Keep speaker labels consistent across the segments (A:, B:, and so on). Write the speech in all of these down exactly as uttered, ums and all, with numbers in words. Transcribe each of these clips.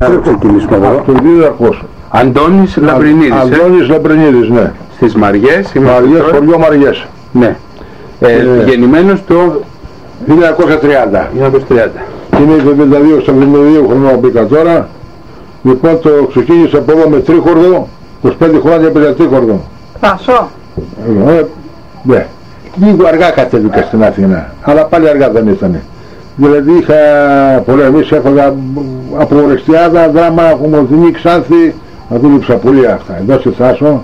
A: Θα ξεκινήσουμε εδώ.
B: Το δίδαρχος.
A: Αντώνης Λαμπρινίδης.
B: Αντώνης ε? Λαμπρινίδης, ναι.
A: Στις Μαριές.
B: Μαριές, χωριό Μαριές.
A: Ναι. Ε, ε, γεννημένος το
B: χίλια εννιακόσια τριάντα.
A: χίλια εννιακόσια τριάντα.
B: Είναι εβδομήντα δύο στα εβδομήντα δύο χρονών μπήκα τώρα. Λοιπόν, το ξεκίνησα από εδώ με τρίχορδο. είκοσι πέντε χρόνια έπαιζα τρίχορδο.
C: Πασό.
B: Ε, ναι. Λίγο αργά κατέβηκα στην Αθήνα. Αλλά πάλι αργά δεν ήταν. Δηλαδή είχα πολεμήσει, έφαγα από Ορεστιάδα, Δράμα, Κομοδινή, Ξάνθη, να δούλεψα πολύ αυτά. Εδώ στη Θάσο.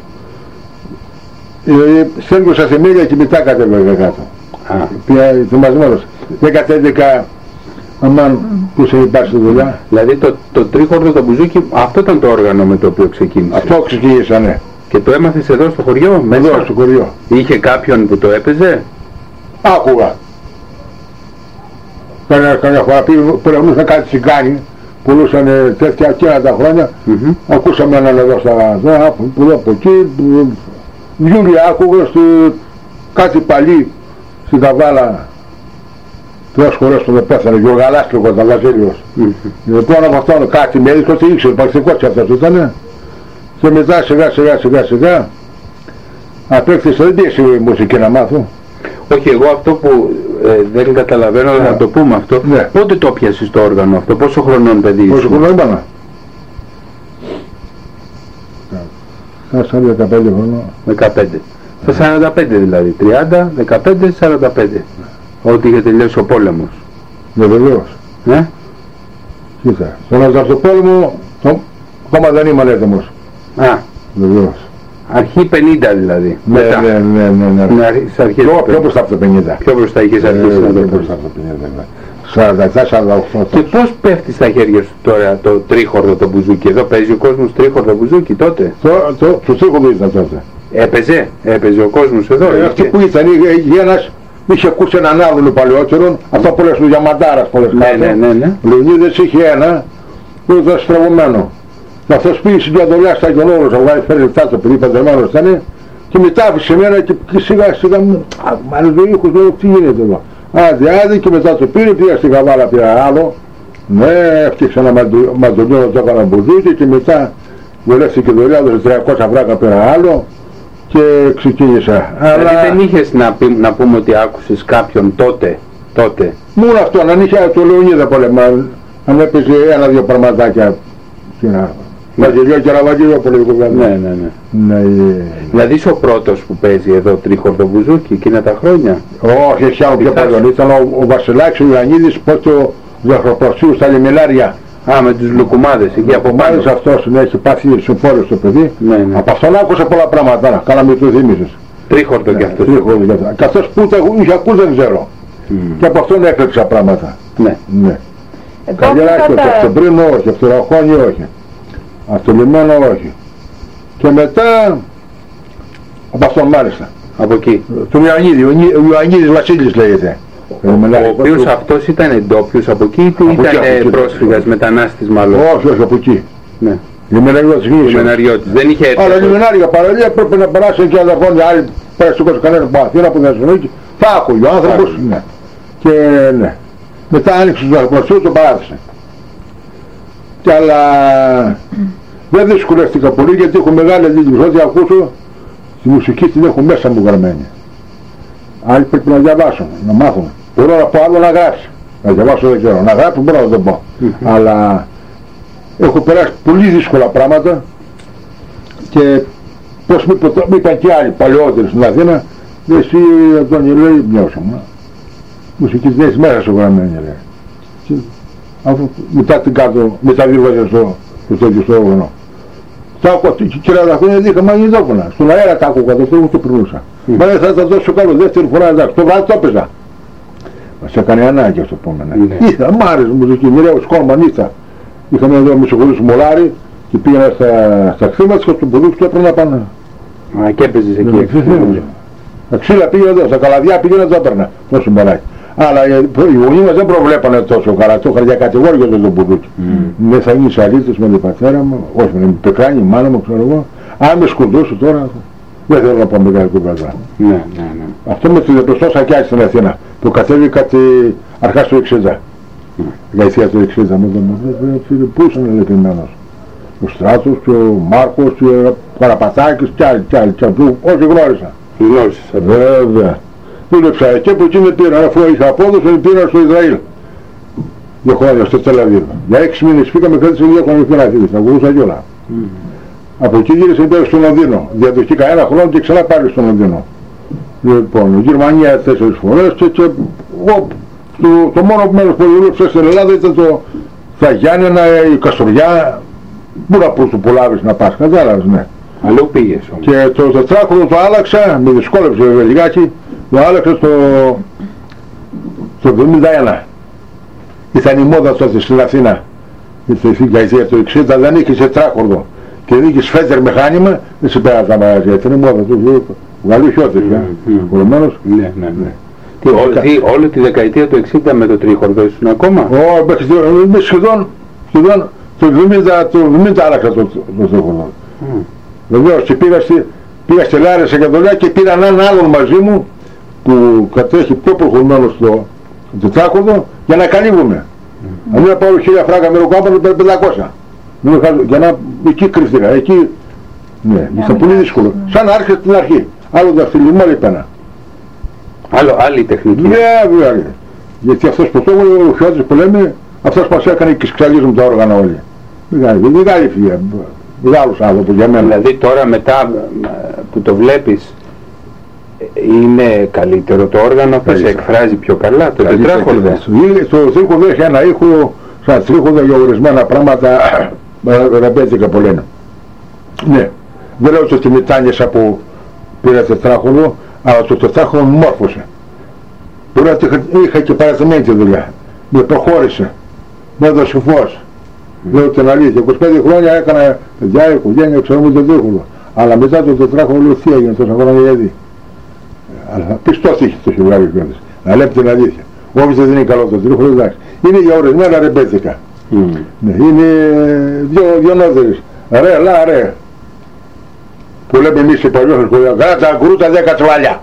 B: Ε, στέλνωσα θεμέλια και μετά κατέβηκα κάτω. Πια θυμασμένος. δέκα έντεκα αμάν που σε υπάρχει στη δουλειά.
A: Δηλαδή το, το τρίχορδο, το μπουζούκι, αυτό ήταν το όργανο με το οποίο ξεκίνησε.
B: Αυτό ξεκίνησα, ναι.
A: Και το έμαθες εδώ στο χωριό, μέσα?
B: Εδώ στο χωριό.
A: Είχε κάποιον που το έπαιζε?
B: Άκουγα. Καμιά φορά πήραν κάτι τσιγκάνι, πουλούσαν τέτοια εκείνα τα χρόνια. Mm-hmm. Ακούσαμε έναν εδώ στα δω, που από εκεί, Γιούλια άκουγα στο κάτι παλί στην Καβάλα. Τρεις χωρές τον πέθανε, Γιωργαλάστρικος, τα Βασίλειος. Λοιπόν από αυτόν κάτι με έδειξε ότι ήξερε, πρακτικός και αυτός ήτανε. Και μετά σιγά σιγά σιγά σιγά απέκτησα, δεν πήγε η μουσική να μάθω.
A: Όχι, εγώ αυτό που ε, δεν καταλαβαίνω, yeah. να το πούμε αυτό.
B: Ναι.
A: Πότε το πιάσεις το όργανο αυτό, πόσο χρονών παιδί είσαι?
B: Πόσο χρονών ήμανα? Στα δεκαπέντε χρονών.
A: δεκαπέντε. Στα σαράντα πέντε δηλαδή, τριάντα, δεκαπέντε, σαράντα πέντε. Yeah. Ότι είχε τελειώσει ο πόλεμος.
B: Ναι, βεβαίως.
A: Ναι.
B: Κοίτα, στον Αζαρτοπόλεμο ακόμα δεν ήμουν έτοιμος.
A: Α.
B: Βεβαίως.
A: Αρχή πενήντα δηλαδή.
B: Ναι,
A: μετά.
B: ναι, ναι, ναι, ναι.
A: ναι
B: πιο, πιο μπροστά από το πενήντα.
A: Πιο μπροστά είχες αρχίσει
B: ε,
A: να το
B: πιο μπροστά από το πενήντα, ναι. σαράντα επτά σαράντα οκτώ.
A: Και πώς πέφτει στα χέρια σου τώρα το τρίχορδο το μπουζούκι? Εδώ παίζει ο κόσμος τρίχορδο μπουζούκι τότε?
B: Το, το, το τρίχορδο ήταν τότε.
A: Έπαιζε, έπαιζε ο κόσμος εδώ?
B: Ε, αυτοί που ήταν, είχε ένας, είχε ακούσει έναν άλλον παλαιότερον, αυτά που λες του Διαμαντάρας πολλές
A: ναι, ναι, ναι, ναι.
B: Λεωνίδες είχε ένα που ήταν στραβωμένο. Αυτός πήγε στην διαδολιά στα Αγιονόρος, να βγάλει φέρει λεφτά το παιδί, παντρεμένος ήταν, και μετά άφησε εμένα και, και σιγά σιγά μου, μάλλον το ήχος, λέω, τι γίνεται εδώ. Άντε, άντε, και μετά το πήρε, πήγα στην Καβάλα, πήρα άλλο, ναι, έφτιαξα ένα μαντολιό, το έκανα μπουζούκι και μετά βολεύτηκε δουλειά, έδωσε τριακόσια φράγκα, πήρα άλλο και ξεκίνησα.
A: Δηλαδή αλλά... δεν είχες να, πει, να πούμε ότι άκουσες κάποιον τότε, τότε?
B: Μόνο αυτό, αν είχε το Λεωνίδα πολεμά, αν έπαιζε ένα-δυο πραγματάκια. Μαζιλιό και Ραβαγγίλιο πολύ κουβέντα.
A: Ναι, ναι, ναι.
B: ναι.
A: Δηλαδή είσαι ο πρώτος που παίζει εδώ τρίχορδο μπουζούκι εκείνα τα χρόνια?
B: Όχι, εσύ άλλο πιο παλιόν. Ήταν ο, ο Βασιλάκης, ο Ιωαννίδης, πρώτο ο Ζαχαροπροσίου στα Λιμιλάρια.
A: Α, με τους λουκουμάδες εκεί από πάνω.
B: Μάλιστα αυτός ναι, έχει πάθει σοπόρες το παιδί.
A: Ναι, ναι.
B: Από αυτόν άκουσα πολλά πράγματα, κάναμε το θύμισες.
A: Τρίχορδο ναι, κι αυτός.
B: Τρίχορδο κι αυτός. Και αυτός που τα είχε ακούσει δεν ξέρω. Mm. Και από αυτόν έκλεψα πράγματα.
A: Ναι.
B: ναι. Καγεράκι, το Αυτομπρίνο όχι, Αυτοραχώνη όχι. Αυτολιμμένο όχι. Και μετά από αυτόν μάλιστα.
A: Από εκεί.
B: Τον Ιωαννίδη, ο Ιωαννίδης Βασίλης λέγεται.
A: Ο, ο οποίος αυτός ήταν εντόπιος από εκεί ή ήταν πρόσφυγας, μετανάστης μάλλον?
B: Όχι, όχι, από εκεί.
A: Ναι.
B: Λιμεναριώτης γνήσιος.
A: Λιμεναριώτης. Δεν είχε έρθει.
B: Αλλά λιμενάρια παραλία πρέπει να περάσει και αδερφόνια, άλλοι πέρασε ο κανένα από Αθήνα, από Θεσσαλονίκη. Θα άκουγε ο άνθρωπος. Ναι. Και ναι. Μετά άνοιξε το Ζαχαροπροσίου, το παράθεσε. Και αλλά δεν δυσκολεύτηκα πολύ γιατί έχω μεγάλη αντίληψη. Ό,τι ακούσω τη μουσική την έχω μέσα μου γραμμένη. Άλλοι πρέπει να διαβάσω, να μάθω. Μπορώ να πω άλλο να γράψει. Να διαβάσω δεν ξέρω. Να γράψω μπορώ να το πω. Αλλά έχω περάσει πολύ δύσκολα πράγματα και πως μου είπαν και άλλοι παλαιότεροι στην Αθήνα, εσύ Αντώνη λέει μοιάσα μου. Μουσική δεν έχει μέσα σου γραμμένη λέει. Αφού μετά την κάτω, μεταβίβαζε στο, στο, στο όργανο. Τα άκουγα κυρία Δαχούνια, είχα μαγνητόφωνα. Στον αέρα τα άκουγα, το θέλω το περνούσα. Mm. Μα δεν θα τα δώσω καλό, δεύτερη φορά εντάξει, το βράδυ το έπαιζα. Μας έκανε ανάγκη αυτό το επόμενο. Mm. Ήρθα, μ' άρεσε μουσική, μοιραίω σκόλμαν ήρθα. Είχαμε εδώ μισοχωρούς Μολάρι και πήγαινα στα, στα κτήματα και στον ποδούς και έπαιρνα πάνω.
A: Α, και έπαιζες εκεί έξω.
B: Τα ξύλα πήγαινα εδώ, στα καλαδιά πήγαινα το έπαιρνα, τόσο μπαράκι. Αλλά οι γονείς μας δεν προβλέπανε τόσο καλά, το είχαν για κατηγόρια το μπουδούκι. Δεν θα γίνεις αλήτης με τον πατέρα μου, όχι με την πεκράνη, η μάνα μου, ξέρω εγώ. Αν με σκουντούσε τώρα, δεν θέλω να πω μεγάλη κουβέντα.
A: Ναι, ναι, ναι.
B: Αυτό με τη δεπλωστό σακιάκι στην Αθήνα, που κατέβη κάτι αρχά στο εξήντα. Δεκαετία του εξήντα με τον φίλο που ήσουν ελεπιμένος. Ο Στράτος και ο Μάρκος και ο Καραπατάκης και άλλοι, και άλλοι, και άλλοι, όσοι γνώρισα.
A: Γνώρισες.
B: Βέβαια. Δούλεψα και από εκεί με πήραν, αφού είχα απόδοση, με πήραν στο Ισραήλ. Δύο χρόνια στο Τελαβίβ. Για έξι μήνες πήγαμε, κράτησε δύο χρόνια φυλακή, θα ακολούσα κιόλα. Mm. Από εκεί γύρισε πέρα στο Λονδίνο. Διαδοχήκα ένα χρόνο και ξανά πάλι στο Λονδίνο. Λοιπόν, Γερμανία τέσσερις φορές και, και ο, το, το μόνο μέρος που δούλεψα στην Ελλάδα ήταν το τα Γιάννενα, η Καστοριά. Πού να πούς του προλάβεις να πας, κατάλαβες, ναι.
A: Αλλού πήγες όμως.
B: Και το τετράκρονο το άλλαξα, με δυσκόλεψε βέβαια λιγάκι, το άλλαξα στο, στο εβδομήντα ένα. Ήταν η μόδα τότε στην Αθήνα. Ήρθε η δεκαετία του εξήντα, δεν είχες τετράκρονο. Και δεν είχες φέτερ μηχάνημα, δεν σε πέρασε τα μαγαζιά. Ήταν η μόδα του Γαλλίου χιώτες, επομένως.
A: Ναι, ναι, ναι. Τι, όλη, όλη τη δεκαετία του εξήντα με το τρίχορδο ήσουν ακόμα?
B: Όχι, σχεδόν, σχεδόν το εβδομήντα άλλαξα το τρίχορδο. Βεβαίως και πήγα στη, πήγα στη Λάρισα και δουλειά και πήρα έναν άλλον μαζί μου που κατέχει πιο προχωρημένο στο τετράκορδο για να καλύβουμε. Mm. Αν να πάρω χίλια φράγκα με ροκάμπανο πέρα πεντακόσια. Για να εκεί κρυφτήκα, εκεί ναι, yeah, ήταν πολύ δύσκολο. Yeah. Σαν να άρχισε την αρχή. Άλλο δαχτυλιμό έπαινα.
A: Άλλο, άλλη τεχνική.
B: Ναι, βέβαια. Γιατί αυτός που το έλεγε, ο Χιώτης που λέμε, αυτός μας έκανε και σκαλίζουν τα όργανα όλοι. Μεγάλη, μεγάλη φυγεία. Μεγάλος άνθρωπος για μένα.
A: Δηλαδή τώρα μετά που το βλέπεις, είναι καλύτερο το όργανο που σε εκφράζει πιο καλά, το τετράχορδο?
B: Το τρίχορδο έχει ένα ήχο, σαν τρίχορδο για ορισμένα πράγματα, ρεμπέτικα που λένε. Ναι, δεν λέω ότι μετάνιωσα που πήρα τετράχορδο, αλλά το τετράχορδο μου μόρφωσε. Τώρα είχα και παρατημένη τη δουλειά, με προχώρησε, με έδωσε φως. Λέω την αλήθεια, είκοσι πέντε χρόνια έκανα παιδιά, οικογένεια, ξέρω μου το τρίχορδο. Αλλά μετά το τετράχορδο λέω τι έγινε τόσα χρόνια γιατί. Αλλά πιστώθηκε το χειμάρι κιόλας. Να λέμε την αλήθεια. Όποιος δεν είναι καλό το τρίχορδο, εντάξει. Είναι για ορισμένα ρεμπέτικα. Mm. Ναι, είναι δύο, δύο νόδερες. Ρε, λα, ρε. Που λέμε εμείς οι παλιούς σχολεία. Γράτα, γκρούτα, δέκα τσβάλια.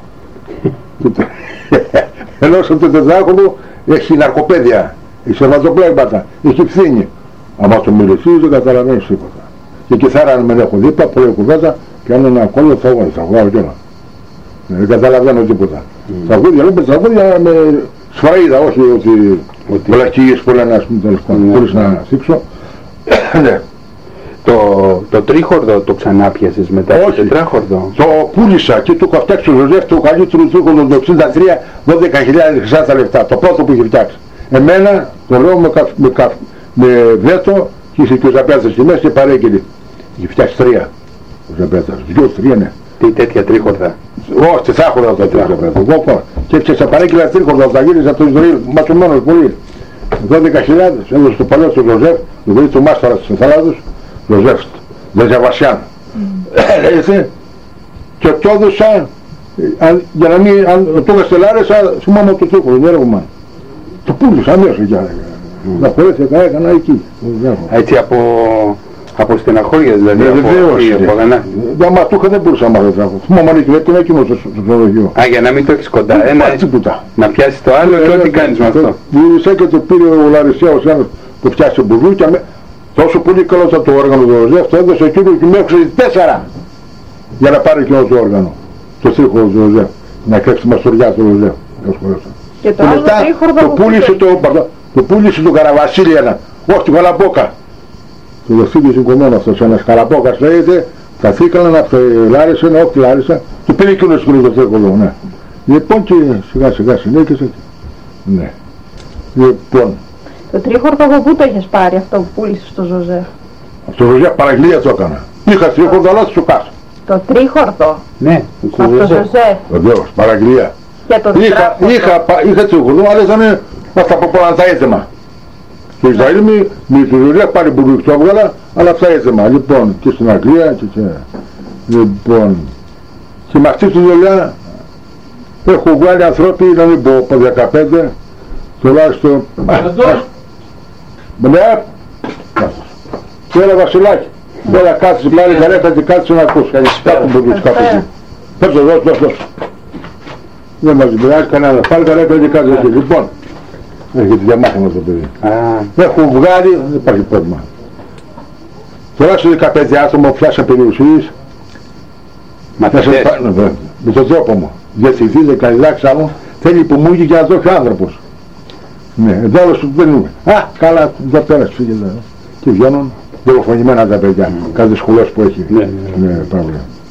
B: Ενώ στο τετράχορδο έχει ναρκοπαίδια, έχει σερβατοπλέγματα, έχει φθήνη. Άμα το μιλήσεις δεν καταλαβαίνεις τίποτα. Και κιθάρα αν με έχω δίπλα, πολλή κουβέντα και αν ένα κόλλο θα βγάλω, θα βγάλω κιόλα. Δεν καταλαβαίνω τίποτα. Τραγούδια, λέμε τραγούδια με σφαΐδα, όχι ότι βλακίες που λένε ας πούμε τέλος πάντων, χωρίς να θίξω. Ναι.
A: Το, το τρίχορδο το ξανάπιασες μετά το τετράχορδο?
B: Το πούλησα και του είχα φτιάξει ο Ζωζέφ το καλύτερο τρίχορδο το εξήντα τρία, δώδεκα χιλιάδες χρυσά τα λεφτά, το πρώτο που είχε φτιάξει. Εμένα το λέω με, καφ, με, καφ, με βέτο και είσαι και ο Ζαπέτας στη μέση και παρέγγελε. Είχε φτιάξει τρία ο Ζαπέτας, δυο, τρία ναι.
A: Τι τέτοια τρίχορδα?
B: Όχι, τετράχορδα τα τρίχορδα. Και έφτιαξα παρέγγελα τρίχορδα, τα γύριζα από το Ισραήλ, ματσωμένος πολύ. δώδεκα χιλιάδες, έδωσε το παλιό του Ζωζέφ, δηλαδή του μάστορα της Εθαλάδος, Ζωζέφ, Δεζαβασιάν. Έτσι, και το έδωσα, για να μην, αν το είχα στη Λάρισα, θυμάμαι το τρίχορδο, δεν έργο μάνα. Το πούλησα αμέσως για να χωρέθηκα, έκανα εκεί.
A: Έτσι από... Από στεναχώρια δηλαδή,
B: ε,
A: από
B: αγανάκτηση. Για μα του είχα δεν μπορούσα να μάθω τράχο. Θυμάμαι αν είχε είναι εκείνο στο ξενοδοχείο.
A: Α, για να μην το έχεις κοντά, ένα, να πιάσεις το άλλο και ό,τι κάνεις με αυτό.
B: Γύρισα και το πήρε ο Λαρισαίος ένας που φτιάσε μπουρδούκια, τόσο πολύ καλό ήταν το όργανο του Ζωζέφ, το έδωσε εκείνο και με έξω τέσσερα για να πάρει εκείνο το όργανο, το τρίχορδο του Ζωζέφ, να κλέψει μαστοριά του Ζωζέφ.
C: Και το άλλο τρίχορδο
B: το πούλησε το Καραβασίλη ένα, όχι την Καλαμπόκα. Το δοχτύριο συγκομμένο αυτός, ένας Καραπόκας λέγεται, τα θήκαλαν από τη Λάρισα, όχι τη Λάρισα, του πήρε εκείνος σκηνός το τρίκολο, ναι. Λοιπόν και σιγά σιγά συνέχισε, ναι. Λοιπόν.
C: Το τρίχορδο από πού το έχεις πάρει αυτό που πούλησες στο Ζωζέφ?
B: Από το Ζωζέφ παραγγελία το έκανα. Είχα τρίχορδο αλλά σου κάσω.
C: Το τρίχορδο?
A: Ναι,
C: από το Ζωζέφ.
B: Βεβαίως, παραγγελία.
C: Για το
B: είχα, είχα, είχα τρίχορδο, αλλά ήταν αυτά από πολλά τα έτοιμα. Στο Ισραήλ με, με το Ζωζέφ πάρει μπουρούκι το έβγαλα, αλλά αυτά έτοιμα. Λοιπόν, και στην Αγγλία και, και λοιπόν, και με αυτή τη δουλειά έχω βγάλει ανθρώποι, να μην πω από δεκαπέντε, τουλάχιστον, ναι, έλα Βασιλάκη, έλα κάτσε, πλάρει καρέτα και κάτσε να ακούσει, κάπου μπουρούκι, κάπου εκεί. Πέψε, δώσ' δώσ' δώσ'. Δεν μας μιλάει κανένα, πάλι καρέτα και κάτσε εκεί. Λοιπόν, Έχετε διαμάθημα το παιδί.
A: Α,
B: Έχουν βγάλει, δεν υπάρχει πρόβλημα. Τουλάχιστον δεκαπέντε άτομα που φτιάξαν περιουσίες.
A: μαθητές.
B: Με τον τρόπο μου. Διευθυντής, δεκαδιδάξα μου, θέλει υπομούγη και να το έχει ο άνθρωπος. Ναι, εδώ όλος του δεν είναι. Α, καλά, δεν πέρασε, φύγε. Και βγαίνουν δολοφονημένα τα παιδιά. Κάθε σχολός που έχει.
A: Ναι,
B: Ναι, πράγμα.